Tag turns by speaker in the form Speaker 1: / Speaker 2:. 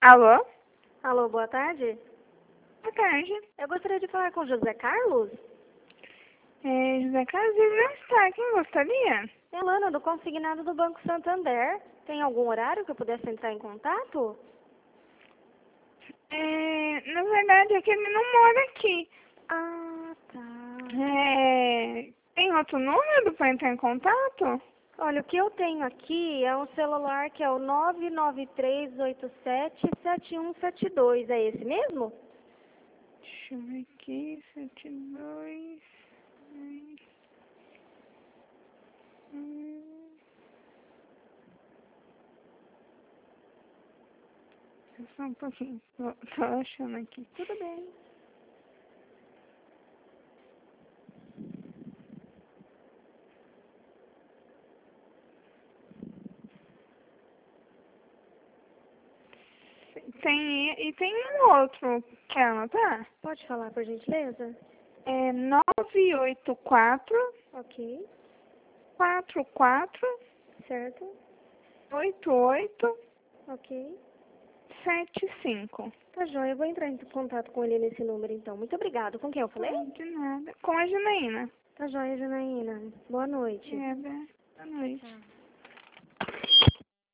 Speaker 1: Alô?
Speaker 2: Alô, boa tarde.
Speaker 1: Boa tarde.
Speaker 2: Eu gostaria de falar com o José Carlos.
Speaker 1: José Carlos ele não está. Quem gostaria?
Speaker 2: É Lana, do consignado do Banco Santander. Tem algum horário que eu pudesse entrar em contato?
Speaker 1: Na verdade é que ele não mora aqui.
Speaker 2: Ah, tá.
Speaker 1: Tem outro número para entrar em contato?
Speaker 2: Olha, o que eu tenho aqui é um celular que é o 993877172. É esse mesmo?
Speaker 1: Deixa eu ver aqui. 72. Só um pouquinho. Tô achando aqui.
Speaker 2: Tudo bem.
Speaker 1: Tem um outro. Quer anotar?
Speaker 2: Pode falar, por gentileza?
Speaker 1: 984
Speaker 2: Ok.
Speaker 1: 44
Speaker 2: Certo.
Speaker 1: 88
Speaker 2: Ok.
Speaker 1: 75.
Speaker 2: Tá joia, eu vou entrar em contato com ele nesse número então. Muito obrigado. Com quem eu falei?
Speaker 1: De nada. Com a Janaína.
Speaker 2: Tá joia, Janaína. Boa noite.
Speaker 1: Boa noite.
Speaker 2: Tchau.